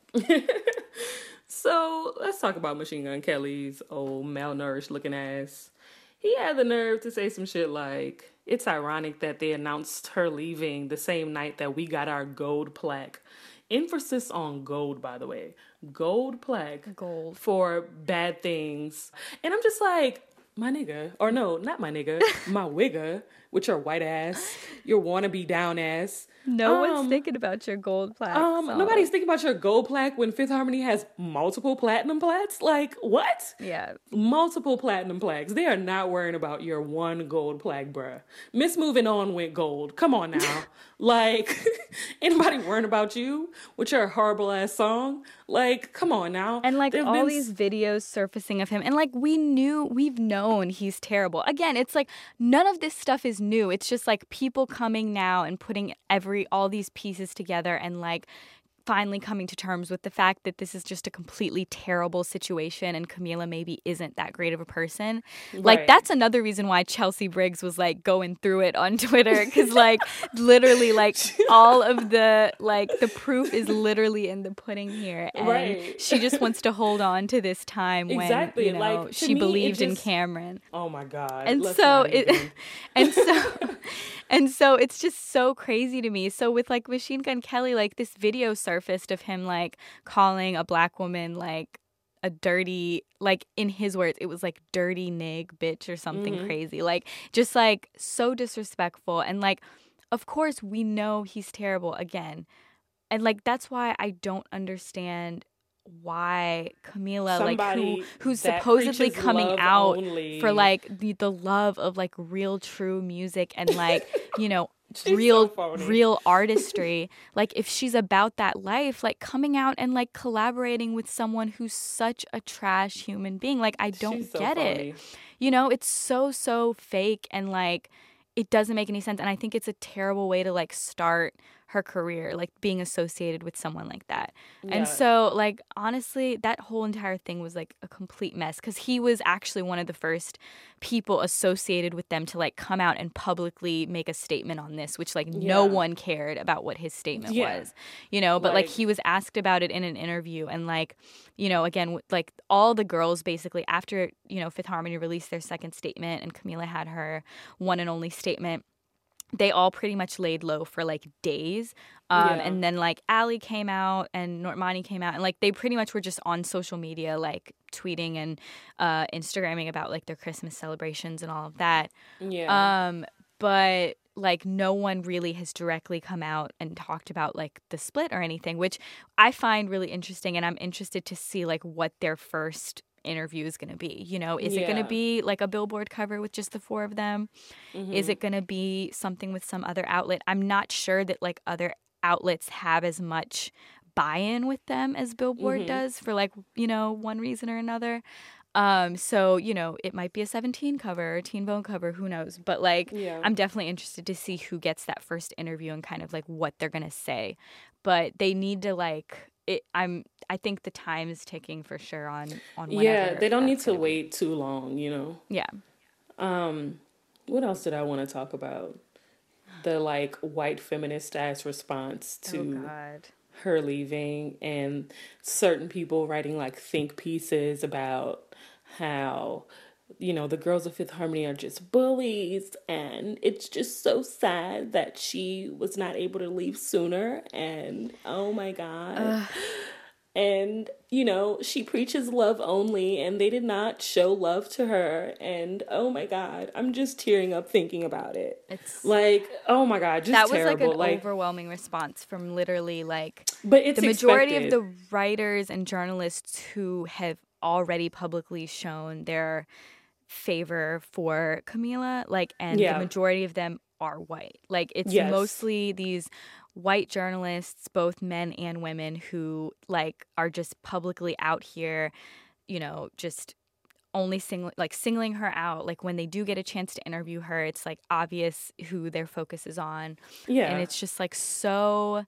So let's talk about Machine Gun Kelly's old malnourished looking ass. He had the nerve to say some shit like, it's ironic that they announced her leaving the same night that we got our gold plaque. Emphasis on gold, by the way. Gold plaque. Gold. For bad things. And I'm just like, my nigga, or no, not my nigga, my wigga, with your white ass, your wannabe down ass. No um, one's thinking about your gold plaque. Um, so. Nobody's thinking about your gold plaque when Fifth Harmony has multiple platinum plaques. Like, what? Yeah. Multiple platinum plaques. They are not worrying about your one gold plaque, bruh. Miss Moving On went gold. Come on now. Like, anybody worrying about you with your horrible ass song? Like, come on now. And like There've all been... these videos surfacing of him. And like we knew, we've known he's terrible. Again, it's like none of this stuff is new. It's just like people coming now and putting every all these pieces together and like finally coming to terms with the fact that this is just a completely terrible situation and Camila maybe isn't that great of a person. Right. Like, that's another reason why Chelsea Briggs was, like, going through it on Twitter because, like, literally, like, all of the, like, the proof is literally in the pudding here. And right. she just wants to hold on to this time when, exactly. you know, like, she me, believed just, in Cameron. Oh, my God. And Let's so it, and so... And so it's just so crazy to me. So with like Machine Gun Kelly, like this video surfaced of him like calling a black woman like a dirty, like in his words, it was like dirty nig bitch or something mm-hmm. crazy. Like just like so disrespectful. And like, of course, we know he's terrible again. And like, that's why I don't understand why Camila, Somebody like who who's supposedly coming out only. for like the, the love of like real true music and like you know real so real artistry, like if she's about that life, like coming out and like collaborating with someone who's such a trash human being, like I don't so get funny. it. You know, it's so so fake and like it doesn't make any sense, and I think it's a terrible way to like start her career, like being associated with someone like that. Yeah. And so like honestly that whole entire thing was like a complete mess because he was actually one of the first people associated with them to like come out and publicly make a statement on this, which like yeah. no one cared about what his statement yeah. was, you know, but like, like he was asked about it in an interview and like, you know, again, like all the girls basically after, you know, Fifth Harmony released their second statement and Camila had her one and only statement, they all pretty much laid low for like days. Um, yeah. And then like Ali came out and Normani came out and like they pretty much were just on social media, like tweeting and uh, Instagramming about like their Christmas celebrations and all of that. Yeah. Um, but like no one really has directly come out and talked about like the split or anything, which I find really interesting. And I'm interested to see like what their first interview is going to be, you know, is yeah. it going to be like a Billboard cover with just the four of them? Mm-hmm. Is it going to be something with some other outlet? I'm not sure that like other outlets have as much buy-in with them as Billboard mm-hmm. does for like, you know, one reason or another. Um, so, you know, it might be a Seventeen cover or Teen Vogue cover, who knows? But like, yeah. I'm definitely interested to see who gets that first interview and kind of like what they're going to say. But they need to like, It, I'm. I think the time is ticking for sure on on. Yeah, they don't need to wait be. too long. You know. Yeah. Um, what else did I want to talk about? The like white feminist ass response to oh, God. her leaving, and certain people writing like think pieces about how, you know, the girls of Fifth Harmony are just bullies, and it's just so sad that she was not able to leave sooner, and oh my God. Ugh. And, you know, she preaches love only, and they did not show love to her, and oh my God, I'm just tearing up thinking about it. It's like, oh my God, just that was terrible. like an like, overwhelming response from literally like but it's the majority expected. of the writers and journalists who have already publicly shown their favor for Camila, like, and yeah. the majority of them are white. Like, it's yes. mostly these white journalists, both men and women, who like are just publicly out here, you know, just only sing like singling her out. Like when they do get a chance to interview her, it's like obvious who their focus is on. Yeah, and it's just like so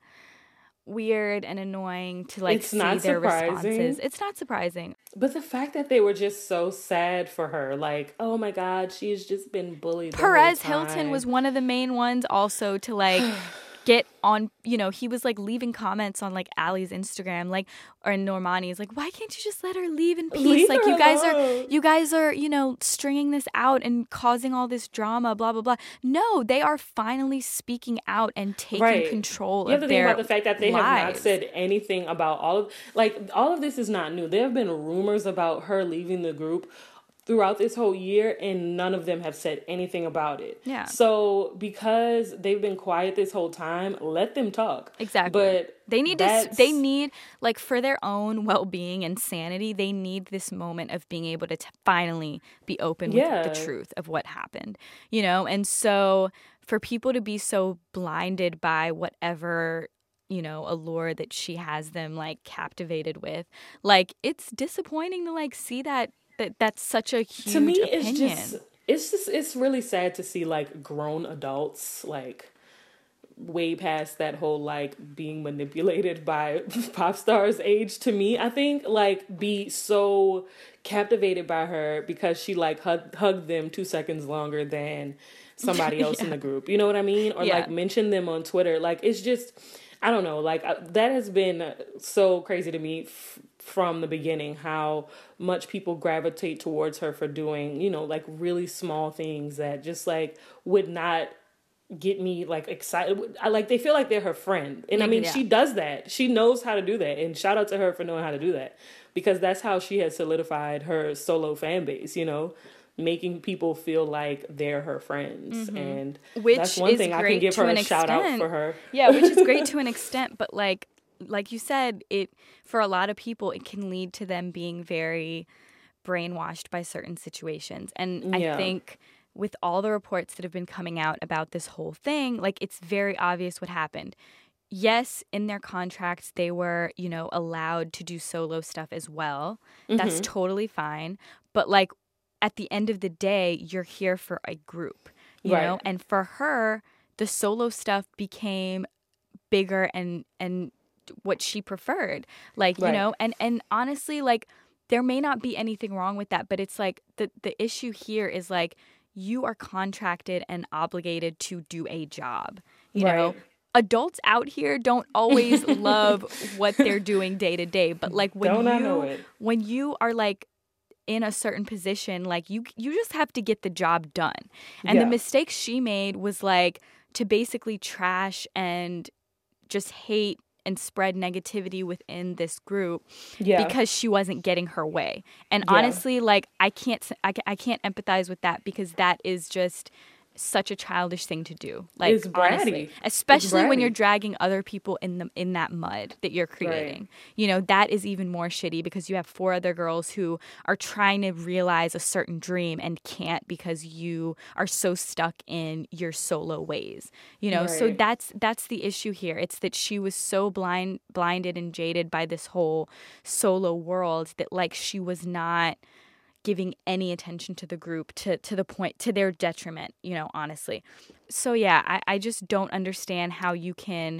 weird and annoying to like it's see not their surprising. responses. It's not surprising. But the fact that they were just so sad for her, like, oh my God, she's just been bullied. Perez the whole time. Hilton was one of the main ones also to like get on, you know, he was like leaving comments on like Ali's Instagram, like, or Normani's, like, why can't you just let her leave in peace? Leave like, her you guys alone. are, you guys are, you know, stringing this out and causing all this drama, blah, blah, blah. No, they are finally speaking out and taking right. control you have of to their think about the fact that they lives. have not said anything about all of, like, all of this is not new. There have been rumors about her leaving the group throughout this whole year, and none of them have said anything about it. Yeah. So because they've been quiet this whole time, let them talk. Exactly. But they need to. They need, like, for their own well-being and sanity, they need this moment of being able to t- finally be open yeah. with the truth of what happened. You know, and so for people to be so blinded by whatever, you know, allure that she has them like captivated with, like, it's disappointing to like see that. That that's such a huge to me, opinion. It's just, it's just, it's really sad to see like grown adults, like way past that whole like being manipulated by pop stars age, to me, I think, like be so captivated by her because she like hug, hugged them two seconds longer than somebody else yeah. in the group. You know what I mean? Or yeah. like mention them on Twitter. Like it's just, I don't know, like uh, that has been so crazy to me f- from the beginning, how much people gravitate towards her for doing, you know, like really small things that just like would not get me like excited. I like, they feel like they're her friend. And I mean, yeah. she does that. She knows how to do that. And shout out to her for knowing how to do that, because that's how she has solidified her solo fan base, you know, making people feel like they're her friends. Mm-hmm. And which that's one thing I can give her a shout out for her. Yeah, which is great to an extent. But like, like you said, it, for a lot of people, it can lead to them being very brainwashed by certain situations. And yeah. I think with all the reports that have been coming out about this whole thing, like it's very obvious what happened. Yes, in their contracts, they were, you know, allowed to do solo stuff as well. Mm-hmm. That's totally fine. But like at the end of the day, you're here for a group, you right. know? And for her, the solo stuff became bigger and, and what she preferred. Like, right. you know, and, and honestly, like there may not be anything wrong with that, but it's like the, the issue here is like, you are contracted and obligated to do a job, you right. know? Adults out here don't always love what they're doing day to day, but like when don't you I know it. when you are like in a certain position, like you you just have to get the job done. And yeah. the mistake she made was like to basically trash and just hate and spread negativity within this group yeah. because she wasn't getting her way. And yeah. honestly, like I can't, I, I can't empathize with that, because that is just such a childish thing to do. Like it's bratty. Honestly, especially it's when you're dragging other people in the in that mud that you're creating. Right. You know, that is even more shitty, because you have four other girls who are trying to realize a certain dream and can't because you are so stuck in your solo ways. You know, right. so that's that's the issue here. It's that she was so blind blinded and jaded by this whole solo world that like she was not giving any attention to the group to, to the point, to their detriment, you know, honestly. So yeah, I, I just don't understand how you can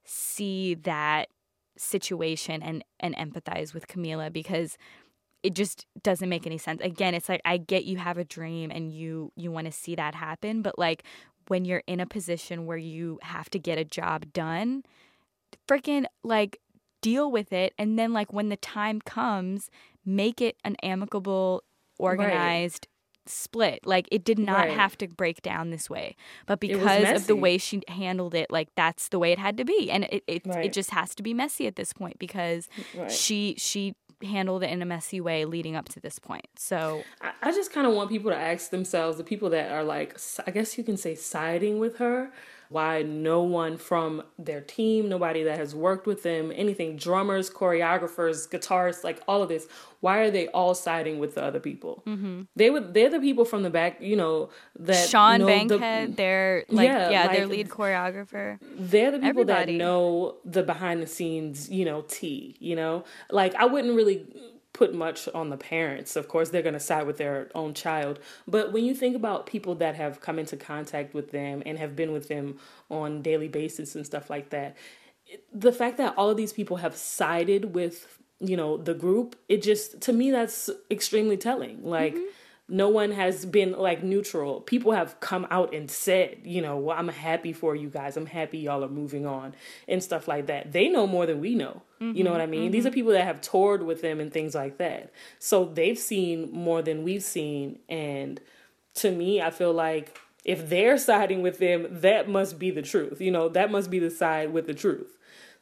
see that situation and, and empathize with Camila, because it just doesn't make any sense. Again, it's like, I get you have a dream and you, you want to see that happen, but like when you're in a position where you have to get a job done, freaking like deal with it. And then like when the time comes, make it an amicable, organized right. split. Like it did not right. have to break down this way, but because of the way she handled it, like that's the way it had to be. And it it, right. it just has to be messy at this point, because right. she she handled it in a messy way leading up to this point. So I, I just kind of want people to ask themselves, the people that are like, I guess you can say siding with her, why no one from their team, nobody that has worked with them, anything, drummers, choreographers, guitarists, like all of this, why are they all siding with the other people? Mm-hmm. They would, they're the people from the back, you know, that Sean know Bankhead, the, their like yeah, yeah like, their lead choreographer. They're the people Everybody. that know the behind the scenes, you know, tea, you know, like I wouldn't really put much on the parents. Of course, they're going to side with their own child. But when you think about people that have come into contact with them and have been with them on daily basis and stuff like that, the fact that all of these people have sided with, you know, the group, it just, to me, that's extremely telling. Like, mm-hmm. no one has been like neutral. People have come out and said, you know, well, I'm happy for you guys. I'm happy y'all are moving on and stuff like that. They know more than we know. Mm-hmm, you know what I mean? Mm-hmm. These are people that have toured with them and things like that. So they've seen more than we've seen. And to me, I feel like if they're siding with them, that must be the truth. You know, that must be the side with the truth.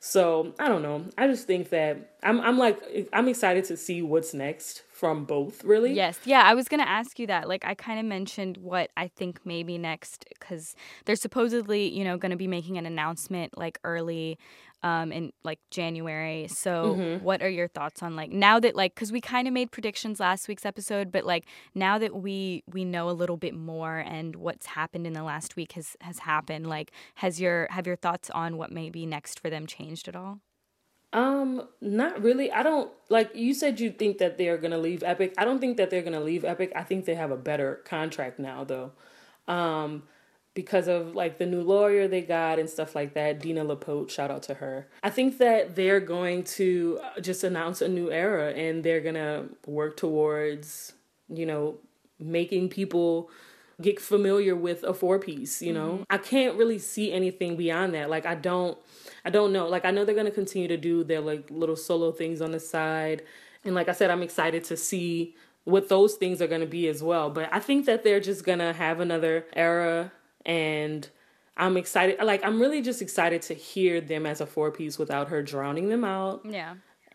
So I don't know. I just think that I'm, I'm like, I'm excited to see what's next from both, really. Yes. Yeah, I was going to ask you that. Like, I kind of mentioned what I think may be next, because they're supposedly, you know, going to be making an announcement like early um, in like January. So mm-hmm. what are your thoughts on like now that like, because we kind of made predictions last week's episode, but like now that we we know a little bit more and what's happened in the last week has has happened, like has your have your thoughts on what may be next for them changed at all? Um, not really. I don't, like you said you think that they're going to leave Epic. I don't think that they're going to leave Epic. I think they have a better contract now though. Um, because of like the new lawyer they got and stuff like that. Dina Lapote, shout out to her. I think that they're going to just announce a new era and they're going to work towards, you know, making people get familiar with a four piece, you know. Mm-hmm. I can't really see anything beyond that. Like I don't I don't know. Like I know they're going to continue to do their like little solo things on the side. And like I said, I'm excited to see what those things are going to be as well. But I think that they're just going to have another era, and I'm excited. Like I'm really just excited to hear them as a four piece without her drowning them out. Yeah.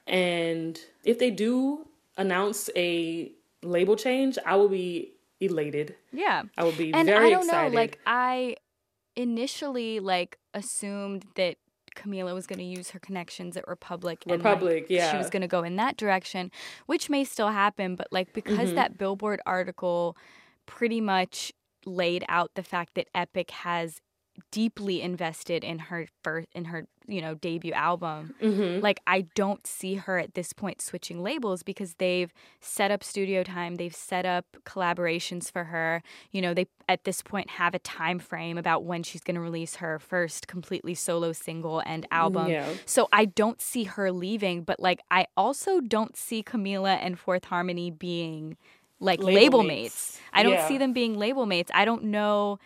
And if they do announce a label change, I will be elated. Yeah. I will be and very I don't excited. know, like I initially like assumed that Camila was going to use her connections at Republic. And, Republic, like, yeah. she was going to go in that direction, which may still happen. But, like, because mm-hmm. that Billboard article pretty much laid out the fact that Epic has deeply invested in her first, in her, you know, debut album, mm-hmm. like, I don't see her at this point switching labels because they've set up studio time. They've set up collaborations for her. You know, they at this point have a time frame about when she's going to release her first completely solo single and album. Yeah. So I don't see her leaving, but like, I also don't see Camila and Fourth Harmony being like label, label mates. mates. I don't yeah. see them being label mates. I don't know.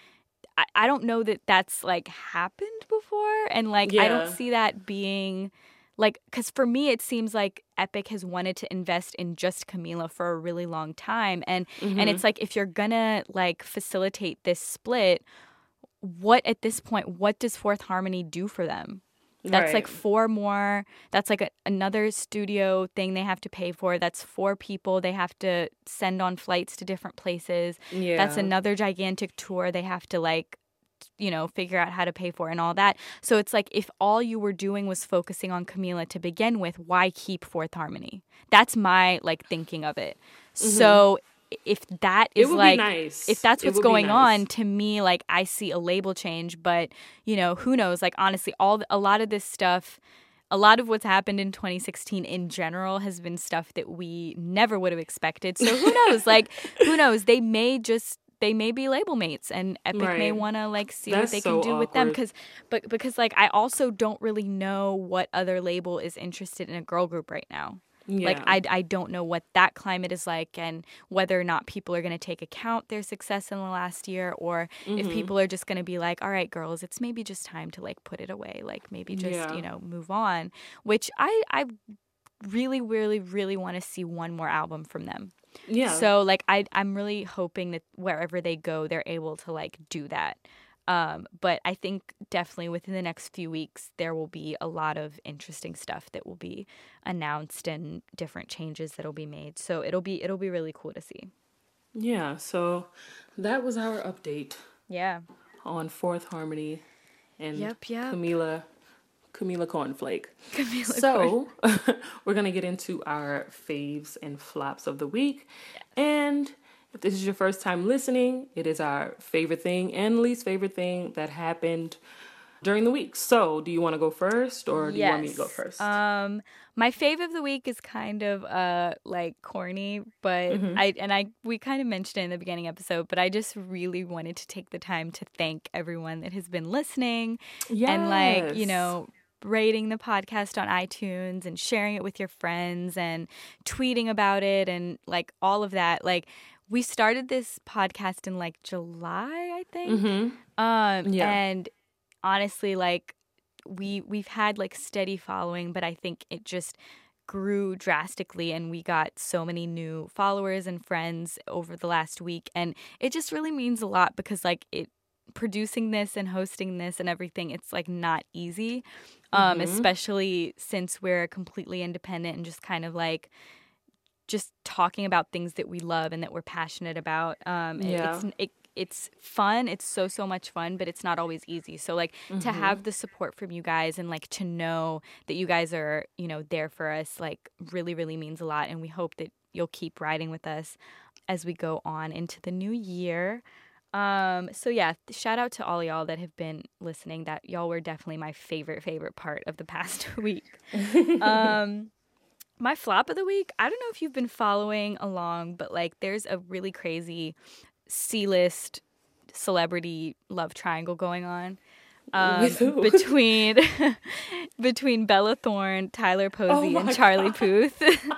I don't know that that's, like, happened before. And, like, yeah. I don't see that being, like, because for me, it seems like Epic has wanted to invest in just Camila for a really long time. And, mm-hmm. and it's like, if you're going to, like, facilitate this split, what, at this point, what does Fourth Harmony do for them? That's right. like four more. That's like a, another studio thing they have to pay for. That's four people they have to send on flights to different places. Yeah. That's another gigantic tour they have to like, you know, figure out how to pay for and all that. So it's like if all you were doing was focusing on Camila to begin with, why keep Fourth Harmony? That's my like thinking of it. Mm-hmm. So if that is like, nice. if that's what's going nice. on, to me, like I see a label change, but you know, who knows? Like honestly, all a lot of this stuff, a lot of what's happened in twenty sixteen in general has been stuff that we never would have expected. So who knows? Like who knows? They may just they may be label mates, and Epic right. may want to like see that's what they so can do awkward. with them. Because, but because like I also don't really know what other label is interested in a girl group right now. Yeah. Like, I, I don't know what that climate is like and whether or not people are going to take account their success in the last year, or mm-hmm. if people are just going to be like, all right, girls, it's maybe just time to, like, put it away. Like, maybe just, yeah. you know, move on, which I, I really, really, really want to see one more album from them. Yeah. So, like, I, I'm really hoping that wherever they go, they're able to, like, do that. Um, but I think definitely within the next few weeks, there will be a lot of interesting stuff that will be announced and different changes that will be made. So it'll be it'll be really cool to see. Yeah. So that was our update. Yeah. On Fourth Harmony and yep, yep. Camila Camila Cornflake. Camila so we're gonna get into our faves and flops of the week, yes. and if this is your first time listening, it is our favorite thing and least favorite thing that happened during the week. So, do you want to go first, or do yes. you want me to go first? Um, my fave of the week is kind of uh like corny, but mm-hmm. I and I we kind of mentioned it in the beginning episode, but I just really wanted to take the time to thank everyone that has been listening yes. and like, you know, rating the podcast on iTunes and sharing it with your friends and tweeting about it and like all of that. Like, we started this podcast in like July, I think. Mm-hmm. Um, yeah. And honestly, like we we've had like steady following, but I think it just grew drastically, and we got so many new followers and friends over the last week, and it just really means a lot because like it producing this and hosting this and everything, it's like not easy, um, mm-hmm. especially since we're completely independent and just kind of like just talking about things that we love and that we're passionate about. Um, yeah. It's it, it's fun. It's so, so much fun, but it's not always easy. So, like, mm-hmm. to have the support from you guys and, like, to know that you guys are, you know, there for us, like, really, really means a lot. And we hope that you'll keep riding with us as we go on into the new year. Um, so yeah, shout out to all y'all that have been listening. That y'all were definitely my favorite, favorite part of the past week. um, my flop of the week, I don't know if you've been following along, but like there's a really crazy C-list celebrity love triangle going on. Um, between between Bella Thorne, Tyler Posey, oh and Charlie God. Puth.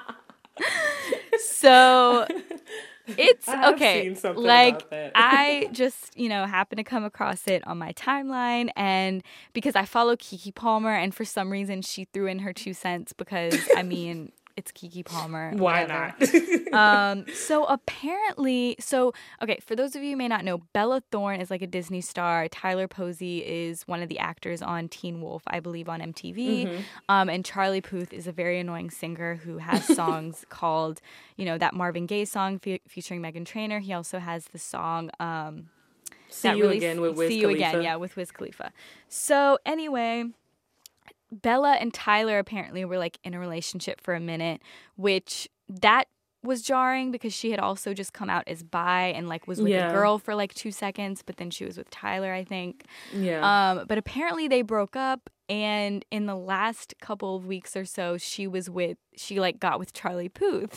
So it's okay. Like I just, you know, happened to come across it on my timeline, and because I follow Keke Palmer, and for some reason she threw in her two cents because I mean it's Keke Palmer. Why whatever. not? um, so apparently, so, okay, for those of you who may not know, Bella Thorne is like a Disney star. Tyler Posey is one of the actors on Teen Wolf, I believe, on M T V. Mm-hmm. Um, and Charlie Puth is a very annoying singer who has songs called, you know, that Marvin Gaye song fe- featuring Meghan Trainor. He also has the song... Um, See You really, Again with Wiz See Khalifa. You Again, yeah, with Wiz Khalifa. So anyway... Bella and Tyler apparently were like in a relationship for a minute, which that was jarring because she had also just come out as bi and like was with yeah. a girl for like two seconds, but then she was with Tyler, I think. Yeah. Um, but apparently they broke up, and in the last couple of weeks or so, she was with she like got with Charlie Puth.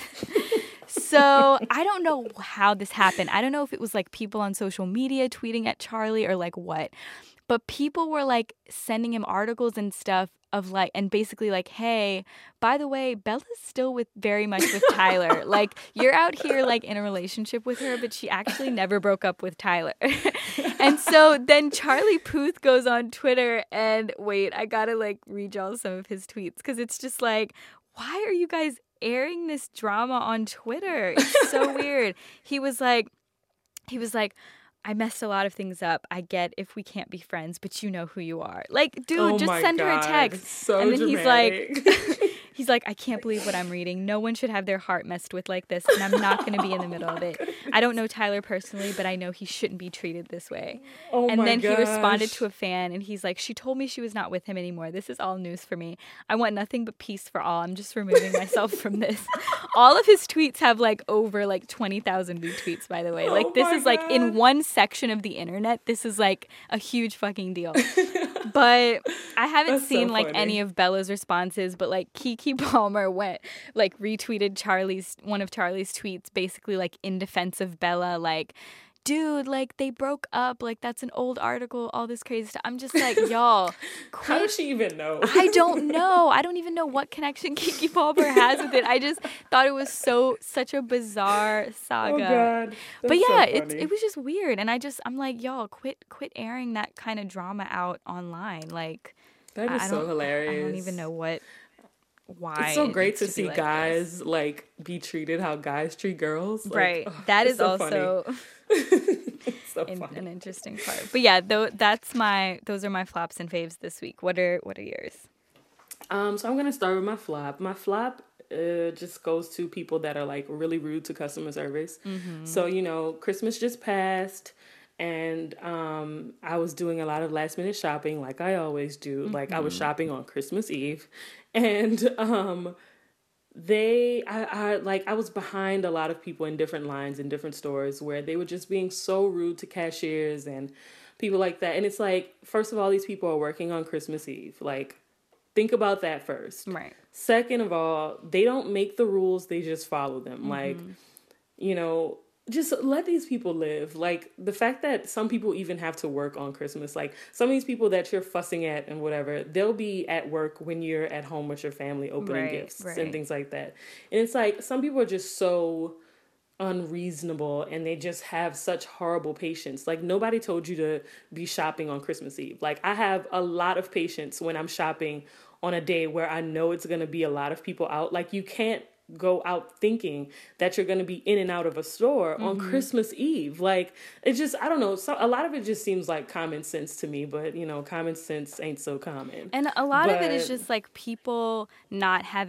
So I don't know how this happened. I don't know if it was like people on social media tweeting at Charlie or like what. But people were like sending him articles and stuff of like, and basically like, hey, by the way, Bella's still with very much with Tyler. Like, you're out here like in a relationship with her, but she actually never broke up with Tyler. And so then Charlie Puth goes on Twitter and wait, I gotta like read y'all some of his tweets because it's just like, why are you guys airing this drama on Twitter? It's so weird. He was like, he was like, I messed a lot of things up. I get if we can't be friends, but you know who you are. Like, dude, oh just send God. her a text. So and then dramatic. he's like, he's like, I can't believe what I'm reading. No one should have their heart messed with like this, and I'm not going to be in the middle of it. I don't know Tyler personally, but I know he shouldn't be treated this way. Oh and my then gosh. he responded to a fan, and he's like, she told me she was not with him anymore. This is all news for me. I want nothing but peace for all. I'm just removing myself from this. All of his tweets have like over like twenty thousand retweets, by the way. Like, oh this is God. like in one section of the internet. This is like a huge fucking deal. But I haven't That's seen so like funny. any of Bella's responses, but like Keke Palmer went like retweeted Charlie's one of Charlie's tweets basically like in defense of Bella, like, dude, like they broke up, like that's an old article, all this crazy stuff. I'm just like, y'all, quit. How does she even know? I don't know. I don't even know what connection Keke Palmer has with it. I just thought it was so such a bizarre saga. Oh God. That's but yeah, so it it was just weird, and I just I'm like, y'all, quit quit airing that kind of drama out online. Like that is I so don't, hilarious. I don't even know what. Why it's so it great to to see like guys this. like be treated how guys treat girls. Like, right. Oh, that is so also it's so in, funny. an interesting part. But yeah, though that's my those are my flops and faves this week. What are what are yours? Um, so I'm gonna start with my flop. My flop uh, just goes to people that are like really rude to customer service. Mm-hmm. So you know, Christmas just passed. And um, I was doing a lot of last minute shopping like I always do. Mm-hmm. Like I was shopping on Christmas Eve. And um, they, I, I like, I was behind a lot of people in different lines in different stores where they were just being so rude to cashiers and people like that. And it's like, first of all, these people are working on Christmas Eve. Like, think about that first. Right. Second of all, they don't make the rules. They just follow them. Mm-hmm. Like, you know, just let these people live. Like, the fact that some people even have to work on Christmas, like some of these people that you're fussing at and whatever, they'll be at work when you're at home with your family opening right, gifts right. and things like that. And it's like, some people are just so unreasonable and they just have such horrible patience. Like, nobody told you to be shopping on Christmas Eve. Like, I have a lot of patience when I'm shopping on a day where I know it's going to be a lot of people out. Like, you can't go out thinking that you're going to be in and out of a store mm-hmm. on Christmas Eve. Like, it's just, I don't know. So a lot of it just seems like common sense to me, but you know, common sense ain't so common. And a lot but, of it is just like people not having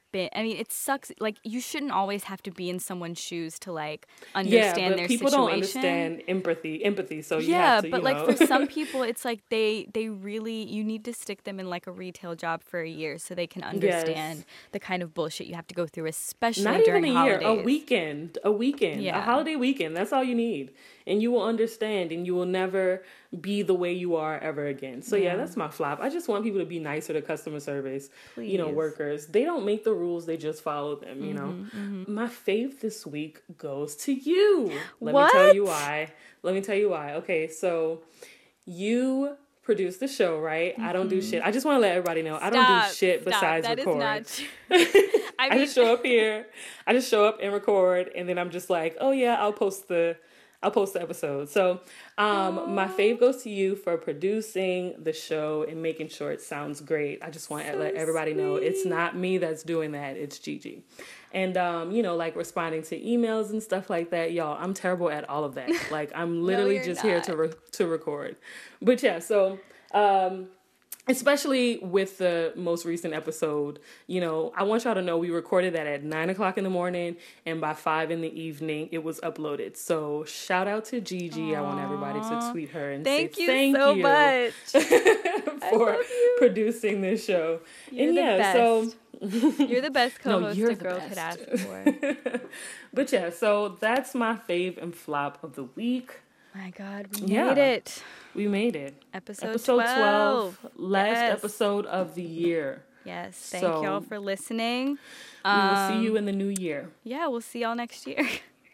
been, I mean, it sucks. Like, you shouldn't always have to be in someone's shoes to, like, understand yeah, but their people situation. don't understand empathy, empathy. So you yeah, have to, but you like know. for some people, it's like they, they really, you need to stick them in like a retail job for a year so they can understand Yes. the kind of bullshit you have to go through, especially Not during even a holidays. year, a weekend, a weekend, Yeah. a holiday weekend. That's all you need. And you will understand, and you will never be the way you are ever again. So yeah, Yeah. that's my flop. I just want people to be nicer to customer service, you know, Please. workers. They don't make the rules, they just follow them, you know. Mm-hmm. My fave this week goes to you. Let What? me tell you why. Let me tell you why. Okay, so you produce the show, right? Mm-hmm. I don't do shit. I just want to let everybody know I don't Stop, do shit stop. besides that record. That is not true. I, I mean, just show up here. I just show up and record, and then I'm just like, oh yeah, I'll post the, I'll post the episode. So, um, my fave goes to you for producing the show and making sure it sounds great. I just want So to let everybody sweet. know it's not me that's doing that. It's Gigi. And, um, you know, like responding to emails and stuff like that. Y'all, I'm terrible at all of that. Like, I'm literally you're just not. here to re- to record. But yeah, so, um, especially with the most recent episode, you know, I want y'all to know we recorded that at nine o'clock in the morning, and by five in the evening, it was uploaded. So shout out to Gigi. Aww. I want everybody to tweet her and thank say you thank so you much for producing this show. You're and the yeah, best. so you're the best co-host no, a the girl best. could ask for. But yeah, so that's my fave and flop of the week. My God, we Yeah. made it. We made it. Episode, Episode twelve. twelve. Last Yes. episode of the year. Yes. Thank So, y'all for listening. We will Um, see you in the new year. Yeah, we'll see y'all next year.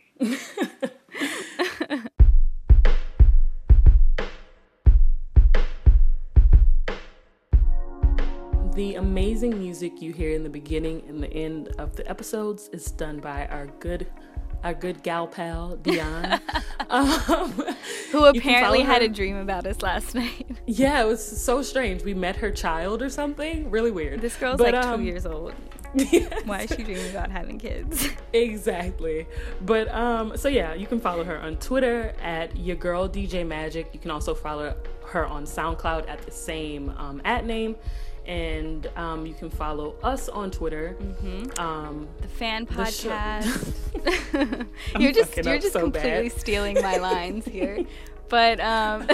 The amazing music you hear in the beginning and the end of the episodes is done by our good our good gal pal, Dion. um, Who apparently had a dream about us last night. Yeah, it was so strange. We met her child or something. Really weird. This girl's but, like um, two years old. Yes. Why is she dreaming about having kids? Exactly. But um so yeah, you can follow her on Twitter at your girl D J Magic. You can also follow her on SoundCloud at the same um, at name. And um, you can follow us on Twitter. Mm-hmm. Um, the fan the podcast. you're just you're just so completely bad. stealing my lines here. But um,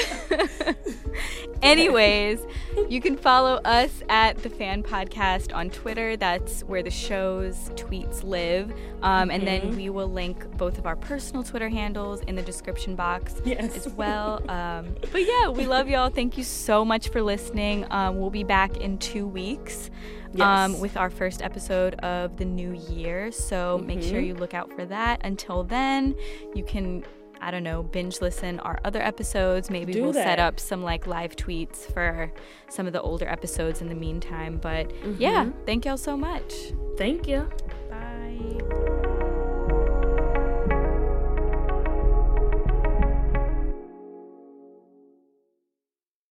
anyways, you can follow us at the Fan Podcast on Twitter. That's where the show's tweets live. Um, and Mm-hmm. then we will link both of our personal Twitter handles in the description box Yes. as well. Um, but yeah, we love y'all. Thank you so much for listening. Um, we'll be back in two weeks. Yes. Um, with our first episode of the new year. So mm-hmm. make sure you look out for that. Until then, you can, I don't know, binge listen our other episodes. Maybe Do we'll that. set up some like live tweets for some of the older episodes in the meantime. But Mm-hmm. yeah, thank y'all so much. Thank you.